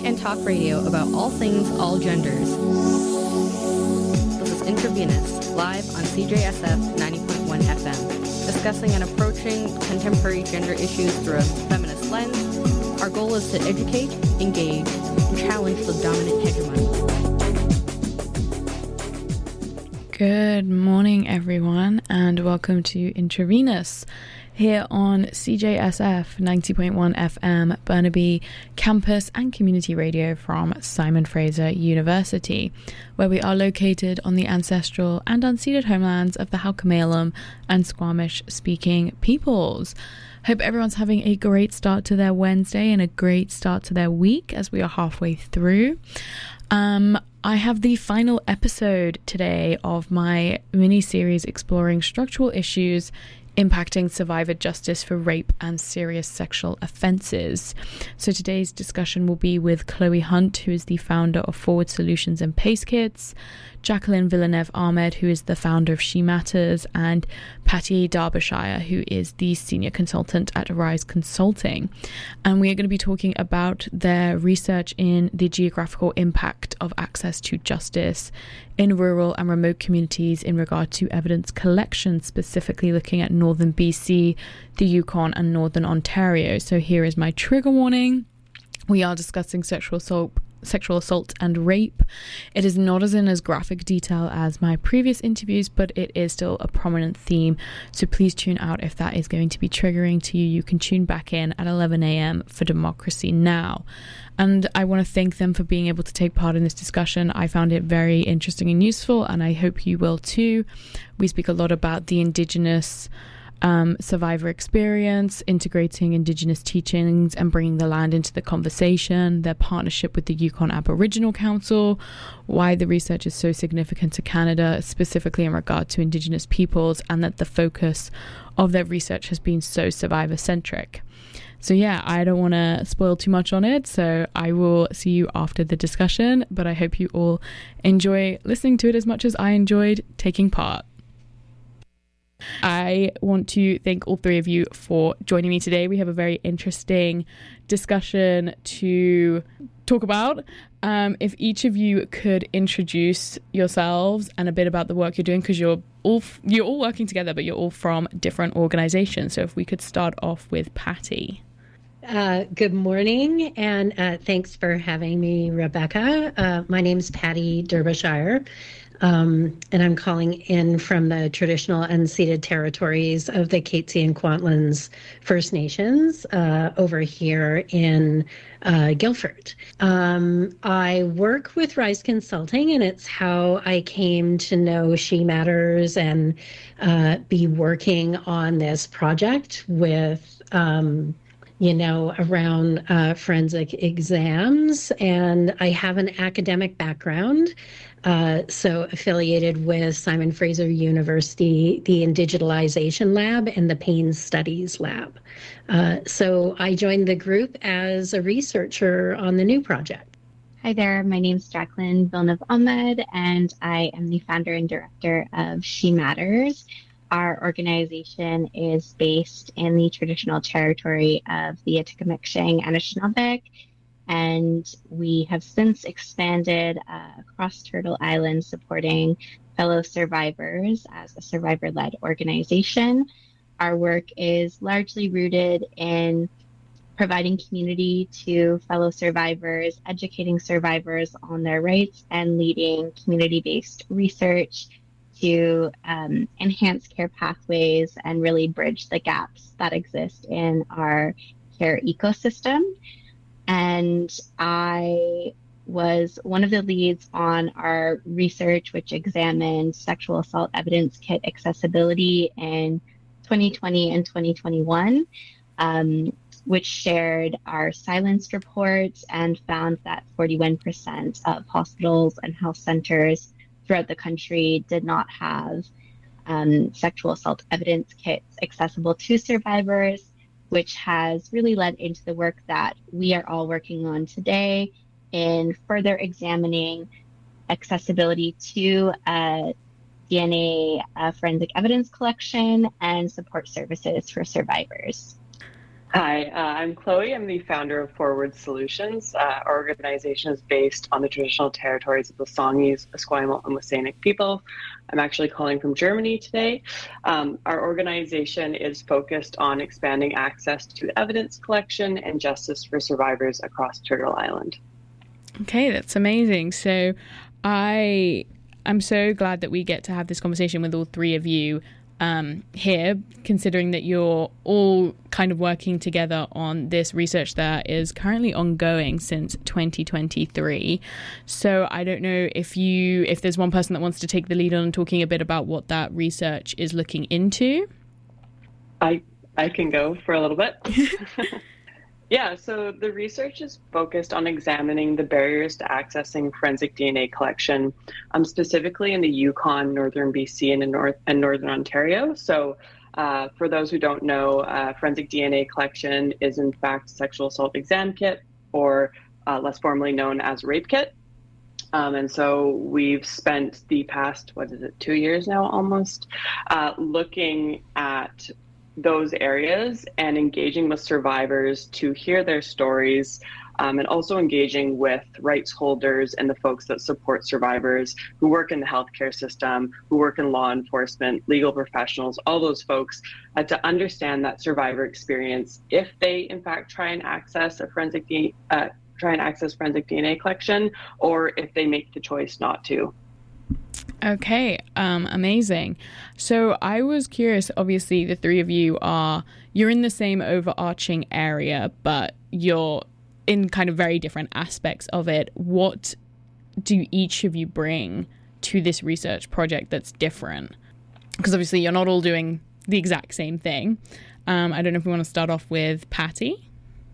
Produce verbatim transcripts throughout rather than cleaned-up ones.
and talk radio about all things all genders. This is Intravenous, live on C J S F ninety point one F M, discussing and approaching contemporary gender issues through a feminist lens. Our goal is to educate, engage, and challenge the dominant hegemony. Good morning, everyone, and welcome to Intravenous here on C J S F ninety point one F M, Burnaby campus and community radio from Simon Fraser University, where we are located on the ancestral and unceded homelands of the Halkomelem and Squamish-speaking peoples. Hope everyone's having a great start to their Wednesday and a great start to their week as we are halfway through. Um, I have the final episode today of my mini-series exploring structural issues impacting survivor justice for rape and serious sexual offences. So today's discussion will be with Chloe Hunt, who is the founder of Forward Solutions and Pace Kits, Jacqueline Villeneuve Ahmed, who is the founder of She Matters, and Patty Derbyshire, who is the senior consultant at Rise Consulting. And we are going to be talking about their research in the geographical impact of access to justice in rural and remote communities in regard to evidence collection, specifically looking at northern B C, the Yukon, and northern Ontario. So here is my trigger warning. We are discussing sexual assault sexual assault and rape. It is not as in as graphic detail as my previous interviews, but it is still a prominent theme, so please tune out if that is going to be triggering to you. You can tune back in at eleven a.m. for Democracy Now! And I want to thank them for being able to take part in this discussion. I found it very interesting and useful, and I hope you will too. We speak a lot about the Indigenous Um, survivor experience, integrating Indigenous teachings and bringing the land into the conversation, their partnership with the Yukon Aboriginal Council, why the research is so significant to Canada, specifically in regard to Indigenous peoples, and that the focus of their research has been so survivor-centric. So yeah, I don't want to spoil too much on it, so I will see you after the discussion, but I hope you all enjoy listening to it as much as I enjoyed taking part. I want to thank all three of you for joining me today. We have a very interesting discussion to talk about. Um, if each of you could introduce yourselves and a bit about the work you're doing, because you're all you're all working together, but you're all from different organizations. So if we could start off with Patty. Uh, good morning, and uh, thanks for having me, Rebecca. Uh, my name's Patty Derbyshire. Um, and I'm calling in from the traditional unceded territories of the Katzie and Kwantlen First Nations uh, over here in uh, Guildford. Um, I work with Rise Consulting, and it's how I came to know She Matters and uh, be working on this project with um, you know, around uh, forensic exams. And I have an academic background, uh, so affiliated with Simon Fraser University, the Indigitalization Lab and the Pain Studies Lab. Uh, so I joined the group as a researcher on the new project. Hi there, my name is Jacqueline Villeneuve Ahmed, and I am the founder and director of She Matters. Our organization is based in the traditional territory of the Atikameksheng and Anishinaabe, and we have since expanded uh, across Turtle Island, supporting fellow survivors as a survivor-led organization. Our work is largely rooted in providing community to fellow survivors, educating survivors on their rights, and leading community-based research to um, enhance care pathways and really bridge the gaps that exist in our care ecosystem. And I was one of the leads on our research, which examined sexual assault evidence kit accessibility in twenty twenty and twenty twenty-one, um, which shared our silenced reports and found that forty-one percent of hospitals and health centers throughout the country did not have um, sexual assault evidence kits accessible to survivors, which has really led into the work that we are all working on today in further examining accessibility to uh, D N A uh, forensic evidence collection and support services for survivors. Hi, uh, I'm Chloe. I'm the founder of Forward Solutions. Uh, our organization is based on the traditional territories of the Songhees, Esquimalt, and WSÁNEĆ people. I'm actually calling from Germany today. Um, our organization is focused on expanding access to evidence collection and justice for survivors across Turtle Island. Okay, that's amazing. So I I'm so glad that we get to have this conversation with all three of you um, here, considering that you're all kind of working together on this research that is currently ongoing since twenty twenty-three. So I don't know if you if there's one person that wants to take the lead on talking a bit about what that research is looking into. I I can go for a little bit. Yeah, so the research is focused on examining the barriers to accessing forensic D N A collection, um, specifically in the Yukon, northern B C, and in North and northern Ontario. So, uh, for those who don't know, uh, forensic D N A collection is in fact a sexual assault exam kit, or uh, less formally known as rape kit. Um, and so we've spent the past, what is it, two years now almost, uh, looking at those areas and engaging with survivors to hear their stories, um, and also engaging with rights holders and the folks that support survivors who work in the healthcare system, who work in law enforcement, legal professionals, all those folks, uh, to understand that survivor experience if they in fact try and access a forensic D- uh, try and access forensic D N A collection, or if they make the choice not to. Okay, um, amazing. So I was curious, obviously the three of you are, you're in the same overarching area, but you're in kind of very different aspects of it. What do each of you bring to this research project that's different? Because obviously you're not all doing the exact same thing. Um, I don't know if we want to start off with Patty.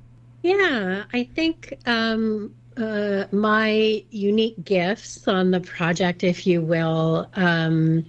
Yeah, I think um, uh, my unique gifts on the project, if you will, um,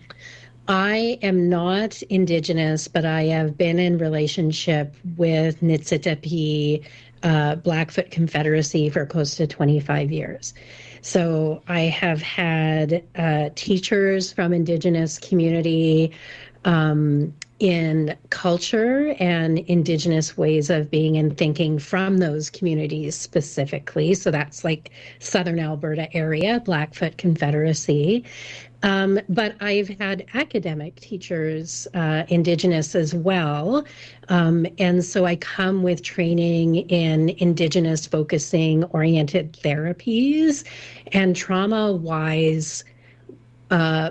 I am not Indigenous, but I have been in relationship with Niitsitapi uh, Blackfoot Confederacy for close to twenty-five years. So I have had uh, teachers from Indigenous community um, in culture and Indigenous ways of being and thinking from those communities specifically. So that's like Southern Alberta area, Blackfoot Confederacy. Um, but I've had academic teachers, uh, Indigenous as well. Um, and so I come with training in Indigenous focusing oriented therapies and trauma-wise uh,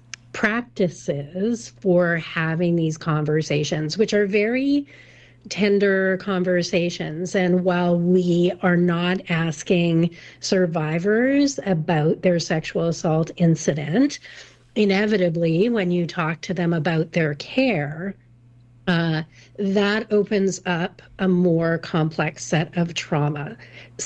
practices for having these conversations, which are very tender conversations. And while we are not asking survivors about their sexual assault incident, inevitably, when you talk to them about their care, uh, that opens up a more complex set of trauma.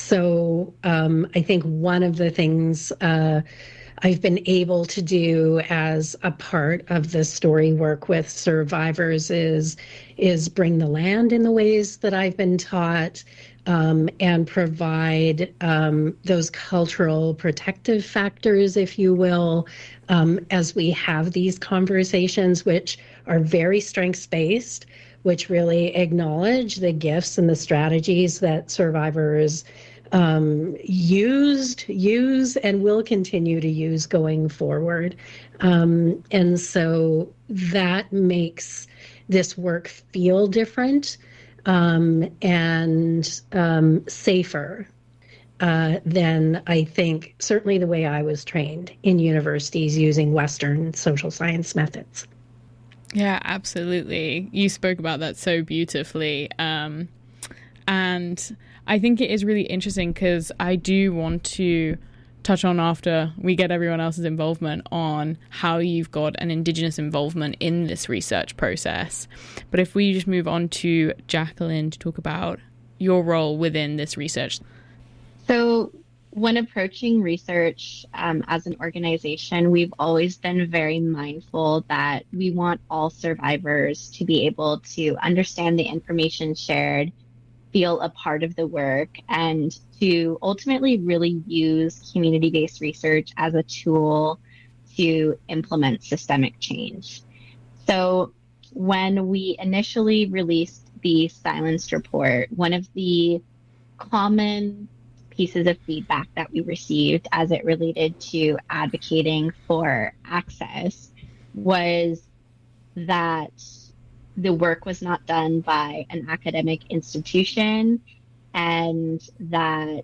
So um, I think one of the things uh, I've been able to do as a part of the story work with survivors is, is bring the land in the ways that I've been taught, um, and provide um, those cultural protective factors, if you will, um, as we have these conversations, which are very strengths-based, which really acknowledge the gifts and the strategies that survivors um, used, use, and will continue to use going forward. Um, and so that makes this work feel different um, and um, safer uh, than I think certainly the way I was trained in universities using Western social science methods. Yeah, absolutely. You spoke about that so beautifully. Um, and I think it is really interesting because I do want to touch on, after we get everyone else's involvement, on how you've got an Indigenous involvement in this research process. But if we just move on to Jacqueline to talk about your role within this research. So when approaching research um, as an organization, we've always been very mindful that we want all survivors to be able to understand the information shared, feel a part of the work, and to ultimately really use community-based research as a tool to implement systemic change. So when we initially released the Silenced Report, one of the common pieces of feedback that we received as it related to advocating for access was that the work was not done by an academic institution, and that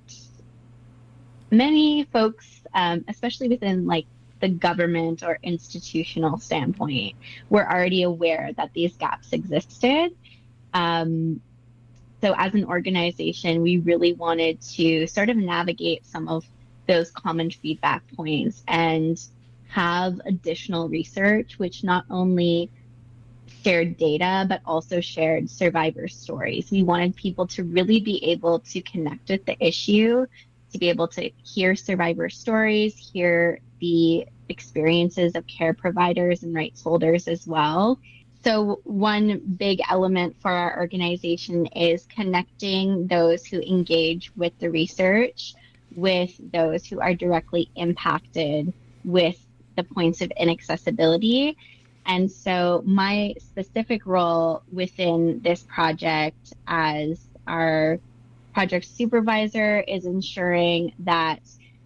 many folks, um, especially within like the government or institutional standpoint, were already aware that these gaps existed. Um, so as an organization, we really wanted to sort of navigate some of those common feedback points and have additional research, which not only shared data, but also shared survivor stories. We wanted people to really be able to connect with the issue, to be able to hear survivor stories, hear the experiences of care providers and rights holders as well. So one big element for our organization is connecting those who engage with the research with those who are directly impacted with the points of inaccessibility. And so my specific role within this project as our project supervisor is ensuring that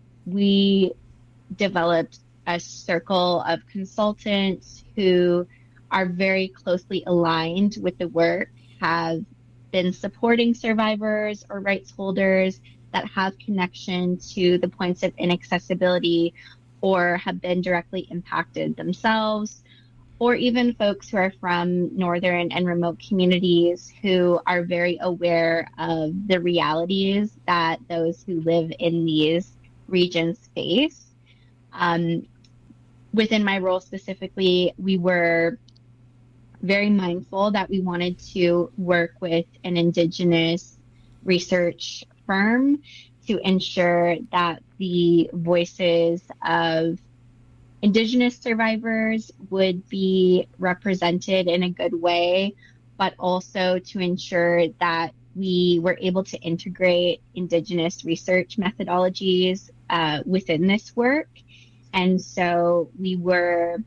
we developed a circle of consultants who are very closely aligned with the work, have been supporting survivors or rights holders that have connection to the points of inaccessibility or have been directly impacted themselves, or even folks who are from northern and remote communities who are very aware of the realities that those who live in these regions face. Um, within my role specifically, we were very mindful that we wanted to work with an Indigenous research firm to ensure that the voices of Indigenous survivors would be represented in a good way, but also to ensure that we were able to integrate Indigenous research methodologies uh, within this work. And so we were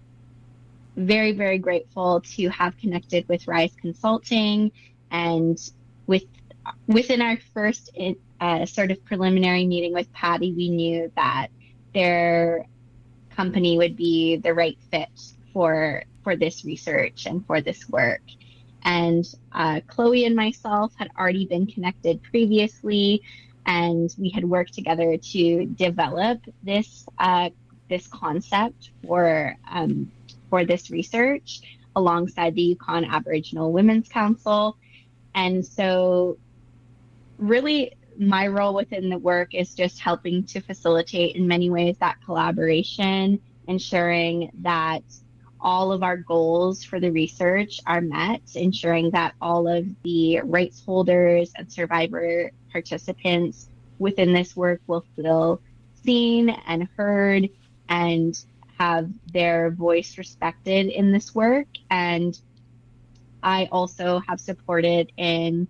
very, very grateful to have connected with Rise Consulting, and with within our first uh, sort of preliminary meeting with Patty, we knew that their company would be the right fit for for this research and for this work. And uh, Chloe and myself had already been connected previously, and we had worked together to develop this uh, this concept for um, for this research alongside the Yukon Aboriginal Women's Council. And so really my role within the work is just helping to facilitate in many ways that collaboration, ensuring that all of our goals for the research are met, ensuring that all of the rights holders and survivor participants within this work will feel seen and heard and have their voice respected in this work. And I also have supported in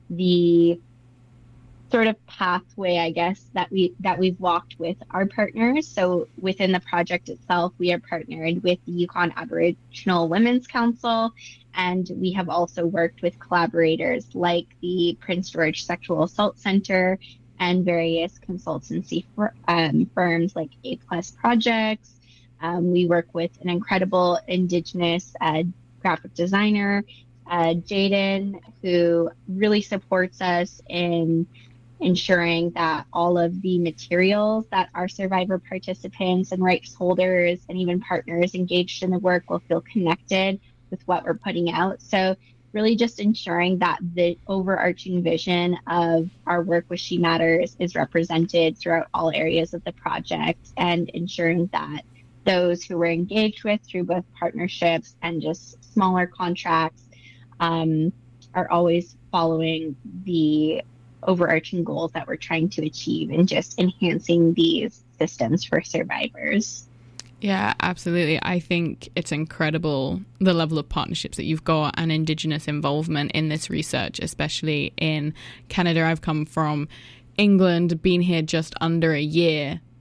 the sort of pathway, I guess, that we that we've walked with our partners. So within the project itself, we are partnered with the Yukon Aboriginal Women's Council, and we have also worked with collaborators like the Prince George Sexual Assault Center and various consultancy for, um, firms like A Plus Projects. Um, we work with an incredible Indigenous uh, graphic designer, uh, Jaden, who really supports us in ensuring that all of the materials that our survivor participants and rights holders and even partners engaged in the work will feel connected with what we're putting out. So really just ensuring that the overarching vision of our work with She Matters is represented throughout all areas of the project, and ensuring that those who we're engaged with through both partnerships and just smaller contracts um, are always following the overarching goals that we're trying to achieve and just enhancing these systems for survivors. Yeah, absolutely. I think it's incredible the level of partnerships that you've got and Indigenous involvement in this research, especially in Canada. I've come from England, been here just under a year,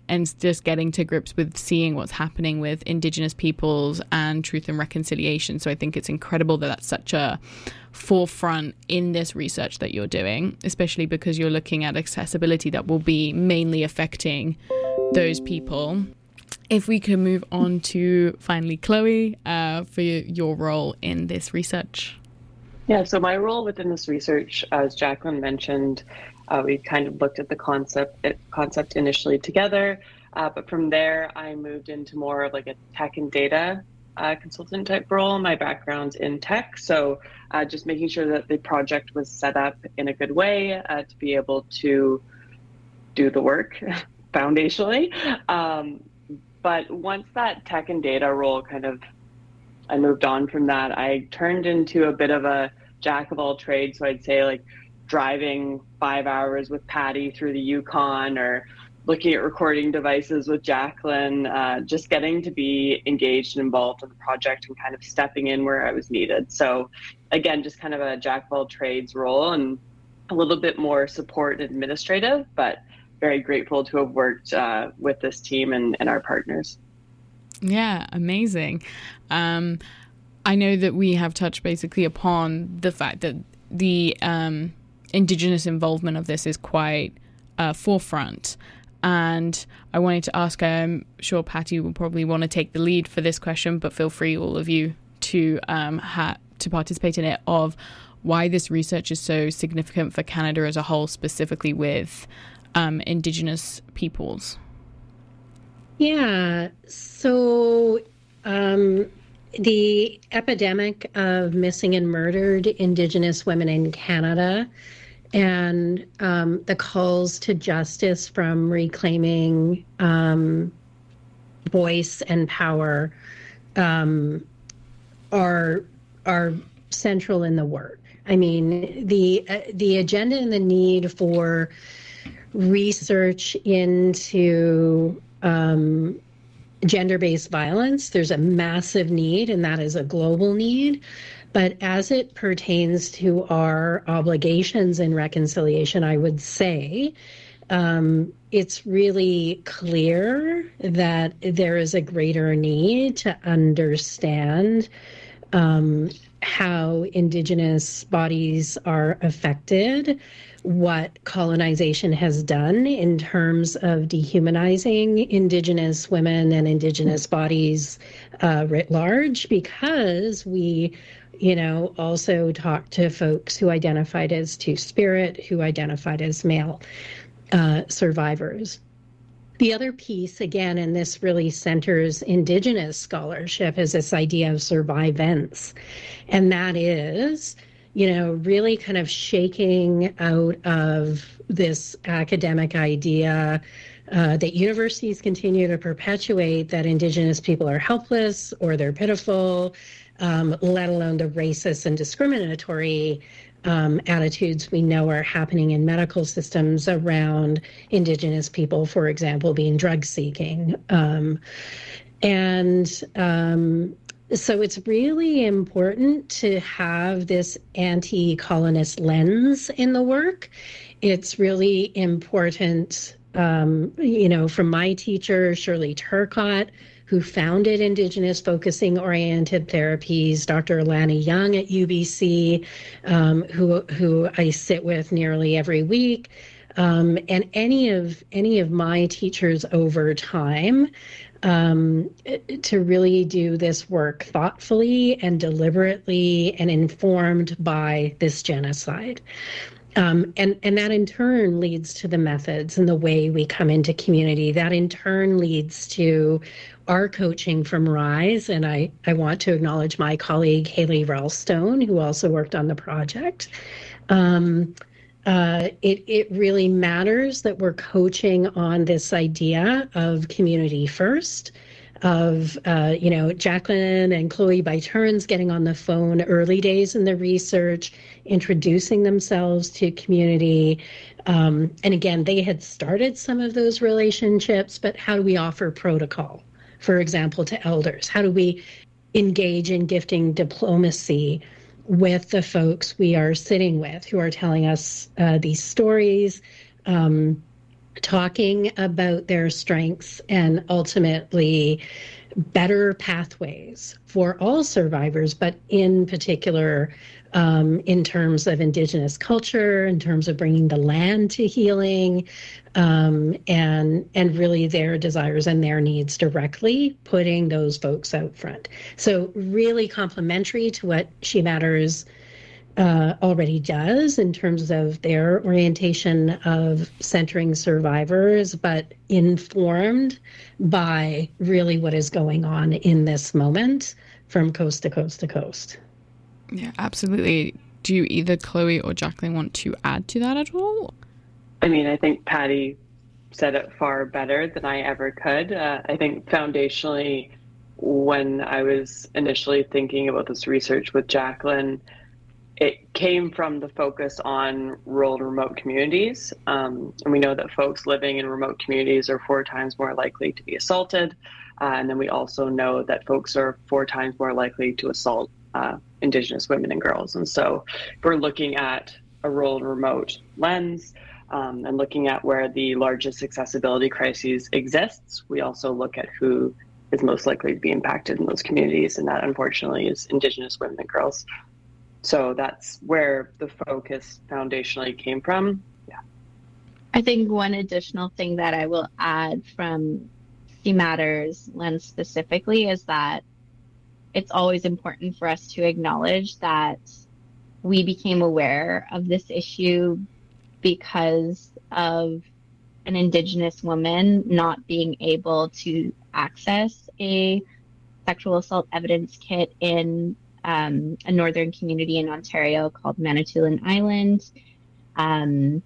and just getting to grips with seeing what's happening with Indigenous peoples and truth and reconciliation. So I think it's incredible that that's such a forefront in this research that you're doing, especially because you're looking at accessibility that will be mainly affecting those people. If we could move on to finally Chloe, uh, for your role in this research. Yeah, so my role within this research, as Jacqueline mentioned, uh, we kind of looked at the concept concept initially together, uh, but from there I moved into more of like a tech and data uh, consultant type role. My background's in tech, so uh, just making sure that the project was set up in a good way uh, to be able to do the work foundationally. Um, but once that tech and data role kind of, I moved on from that, I turned into a bit of a jack of all trades. So I'd say like driving five hours with Patty through the Yukon, or looking at recording devices with Jacqueline, uh, just getting to be engaged and involved in the project and kind of stepping in where I was needed. So again, just kind of a jack of all trades role and a little bit more support and administrative, but very grateful to have worked uh, with this team and, and our partners. Yeah, amazing. Um, I know that we have touched basically upon the fact that the um, Indigenous involvement of this is quite uh, forefront. And I wanted to ask, I'm sure Patty will probably want to take the lead for this question, but feel free, all of you, to um, ha- to participate in it, of why this research is so significant for Canada as a whole, specifically with um, Indigenous peoples. Yeah, so um, the epidemic of missing and murdered Indigenous women in Canada, and um, the calls to justice from reclaiming um, voice and power um, are are central in the work. I mean, the uh, the agenda and the need for research into um, gender-based violence, there's a massive need, and that is a global need. But as it pertains to our obligations in reconciliation, I would say um, it's really clear that there is a greater need to understand um, how Indigenous bodies are affected, what colonization has done in terms of dehumanizing Indigenous women and Indigenous bodies uh, writ large, because we, you know, also talk to folks who identified as Two-Spirit, who identified as male uh, survivors. The other piece, again, and this really centers Indigenous scholarship, is this idea of survivance. And that is, you know, really kind of shaking out of this academic idea uh, that universities continue to perpetuate that Indigenous people are helpless or they're pitiful, um, let alone the racist and discriminatory um, attitudes we know are happening in medical systems around Indigenous people, for example, being drug seeking. Um, and um, So it's really important to have this anti-colonist lens in the work. It's really important, um, you know, from my teacher, Shirley Turcott, who founded Indigenous Focusing Oriented Therapies, Doctor Lani Young at U B C, um, who who I sit with nearly every week, um, and any of any of my teachers over time, um, to really do this work thoughtfully and deliberately and informed by this genocide. Um, and, and that in turn leads to the methods and the way we come into community. That in turn leads to our coaching from RISE. And I, I want to acknowledge my colleague, Haley Ralstone, who also worked on the project. Um, uh, it, it really matters that we're coaching on this idea of community first, of, uh, you know, Jacqueline and Chloe by turns getting on the phone early days in the research, introducing themselves to community. Um, and again, they had started some of those relationships, but how do we offer protocol, for example, to elders? How do we engage in gifting diplomacy with the folks we are sitting with who are telling us uh, these stories? Um, talking about their strengths and ultimately better pathways for all survivors, but in particular, um, in terms of Indigenous culture, in terms of bringing the land to healing, um, and and really their desires and their needs directly, putting those folks out front. So really complementary to what She Matters Uh, already does in terms of their orientation of centering survivors, but informed by really what is going on in this moment from coast to coast to coast. Yeah, absolutely. Do you either Chloe or Jacqueline want to add to that at all? I mean, I think Patty said it far better than I ever could. Uh, I think foundationally, when I was initially thinking about this research with Jacqueline, it came from the focus on rural and remote communities. Um, and we know that folks living in remote communities are four times more likely to be assaulted. Uh, and then we also know that folks are four times more likely to assault uh, Indigenous women and girls. And so if we're looking at a rural and remote lens um, and looking at where the largest accessibility crises exists, we also look at who is most likely to be impacted in those communities. And that unfortunately is Indigenous women and girls. So that's where the focus foundationally came from. Yeah. I think one additional thing that I will add from She Matters lens specifically is that it's always important for us to acknowledge that we became aware of this issue because of an Indigenous woman not being able to access a sexual assault evidence kit in Um, a northern community in Ontario called Manitoulin Island. Um,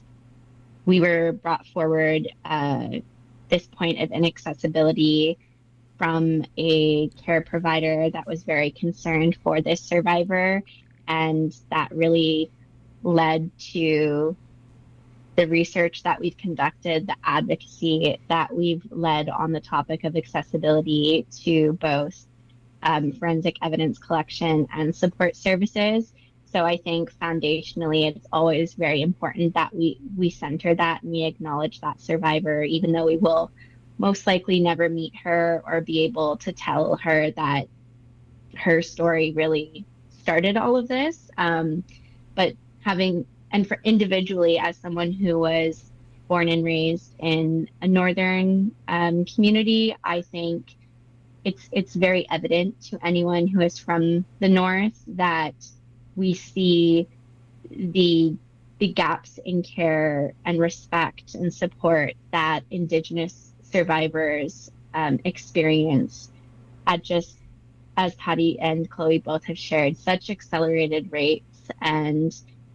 we were brought forward uh, this point of inaccessibility from a care provider that was very concerned for this survivor, and that really led to the research that we've conducted, the advocacy that we've led on the topic of accessibility to both Um, forensic evidence collection and support services. So I think foundationally, it's always very important that we, we center that and we acknowledge that survivor, even though we will most likely never meet her or be able to tell her that her story really started all of this. Um, but having, and for individually, as someone who was born and raised in a northern um, community, I think It's it's very evident to anyone who is from the north that we see the the gaps in care and respect and support that Indigenous survivors um, experience at just, as Patty and Chloe both have shared, such accelerated rates. And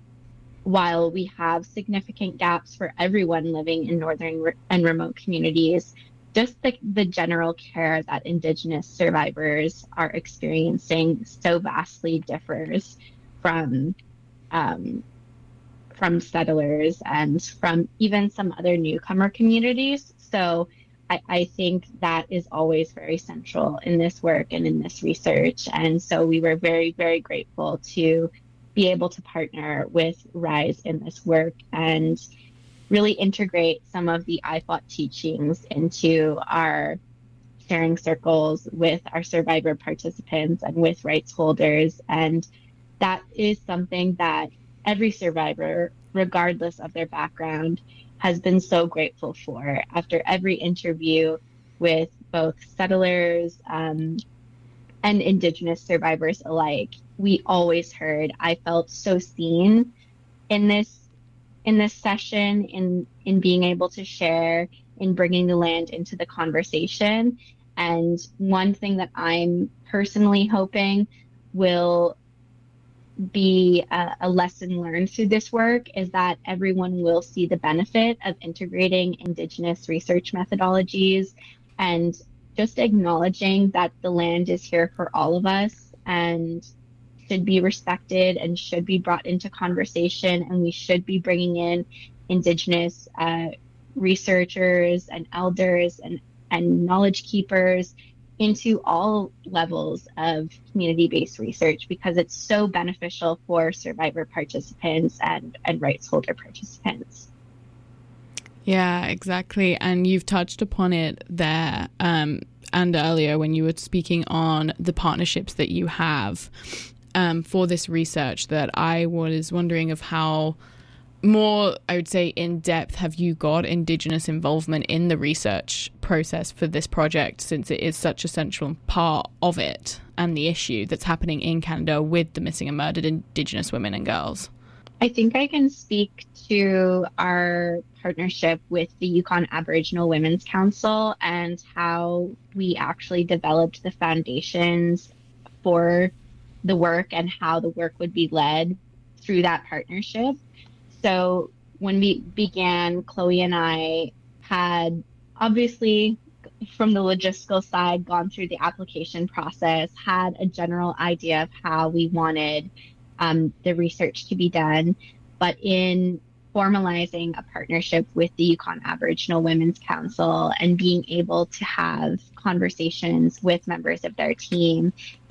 while we have significant gaps for everyone living in northern re- and remote communities, just the, the general care that Indigenous survivors are experiencing so vastly differs from um, from settlers and from even some other newcomer communities. So I, I think that is always very central in this work and in this research. And so we were very, very grateful to be able to partner with RISE in this work and really integrate some of the I FOT teachings into our sharing circles with our survivor participants and with rights holders. And that is something that every survivor, regardless of their background, has been so grateful for. After every interview with both settlers um, and Indigenous survivors alike, we always heard, I felt so seen in this in this session, in in being able to share, in bringing the land into the conversation. And one thing that I'm personally hoping will be a, a lesson learned through this work is that everyone will see the benefit of integrating Indigenous research methodologies and just acknowledging that the land is here for all of us and should be respected and should be brought into conversation, and we should be bringing in Indigenous uh, researchers and elders and, and knowledge keepers into all levels of community-based research because it's so beneficial for survivor participants and, and rights holder participants. Yeah, exactly. And you've touched upon it there um, and earlier when you were speaking on the partnerships that you have um, for this research, that I was wondering of how more, I would say, in depth have you got Indigenous involvement in the research process for this project, since it is such a central part of it and the issue that's happening in Canada with the missing and murdered Indigenous women and girls? I think I can speak to our partnership with the Yukon Aboriginal Women's Council and how we actually developed the foundations for the work and how the work would be led through that partnership. So when we began, Chloe and I had obviously, from the logistical side, gone through the application process, had a general idea of how we wanted um, the research to be done. But in formalizing a partnership with the Yukon Aboriginal Women's Council and being able to have conversations with members of their team,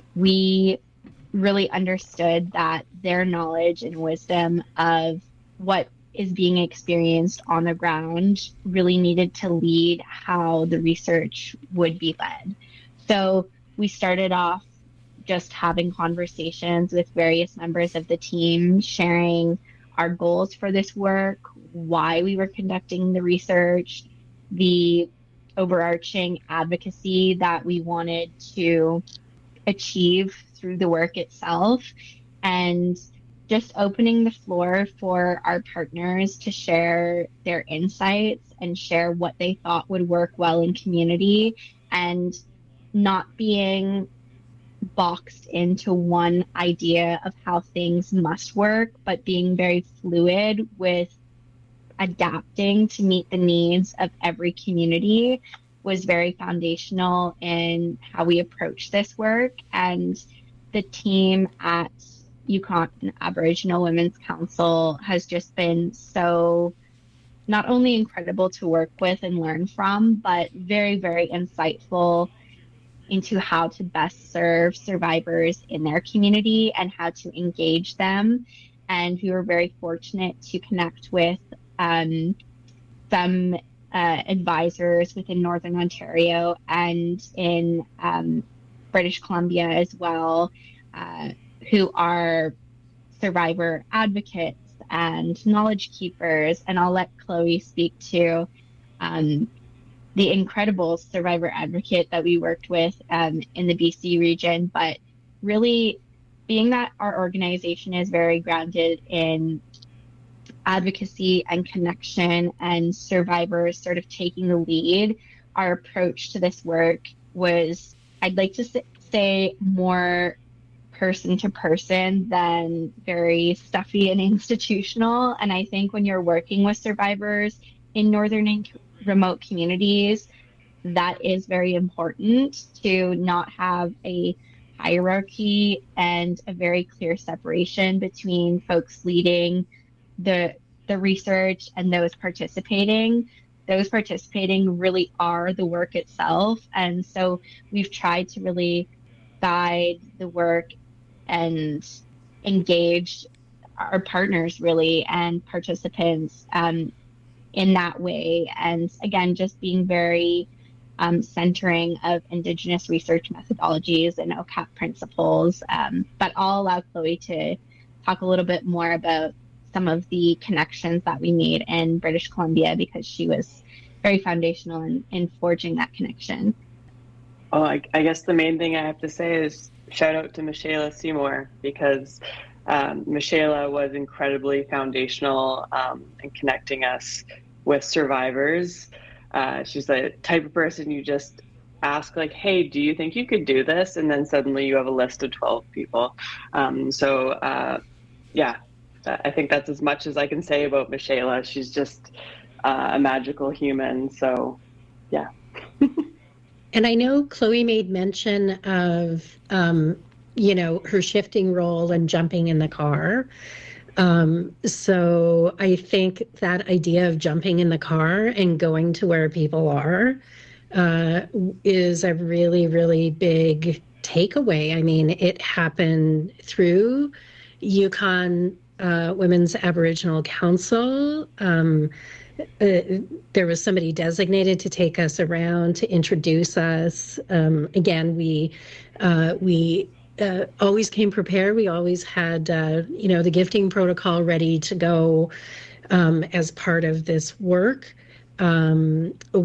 we really understood that their knowledge and wisdom of what is being experienced on the ground really needed to lead how the research would be led. So we started off just having conversations with various members of the team, sharing our goals for this work, why we were conducting the research, the overarching advocacy that we wanted to achieve through the work itself, and just opening the floor for our partners to share their insights and share what they thought would work well in community, and not being boxed into one idea of how things must work, but being very fluid with adapting to meet the needs of every community was very foundational in how we approach this work. And the team at Yukon Aboriginal Women's Council has just been so not only incredible to work with and learn from, but very, very insightful into how to best serve survivors in their community and how to engage them. And we were very fortunate to connect with um, some uh, advisors within Northern Ontario and in um, British Columbia as well, uh, who are survivor advocates and knowledge keepers. And I'll let Chloe speak to um, the incredible survivor advocate that we worked with um, in the B C region. But really, being that our organization is very grounded in advocacy and connection and survivors sort of taking the lead, our approach to this work was, I'd like to say, more person to person than very stuffy and institutional. And I think when you're working with survivors in northern and remote communities, that is very important to not have a hierarchy and a very clear separation between folks leading the the research and those participating. Those participating really are the work itself. And so we've tried to really guide the work and engage our partners really and participants um, in that way. And again, just being very um, centering of Indigenous research methodologies and O C A P principles. Um, but I'll allow Chloe to talk a little bit more about some of the connections that we made in British Columbia, because she was very foundational in, in forging that connection. Oh, I, I guess the main thing I have to say is shout out to Michaela Seymour, because um, Michaela was incredibly foundational um, in connecting us with survivors. Uh, she's the type of person you just ask, like, hey, do you think you could do this? And then suddenly you have a list of twelve people. Um, so, uh, yeah, I think that's as much as I can say about Michaela. She's just uh, a magical human. So, yeah. And I know Chloe made mention of, um, you know, her shifting role and jumping in the car. Um, so I think that idea of jumping in the car and going to where people are uh, is a really, really big takeaway. I mean, it happened through Yukon uh, Women's Aboriginal Council. Um, uh, there was somebody designated to take us around to introduce us. Um, again, we uh, we uh, always came prepared. We always had uh, you know the gifting protocol ready to go um, as part of this work. Um,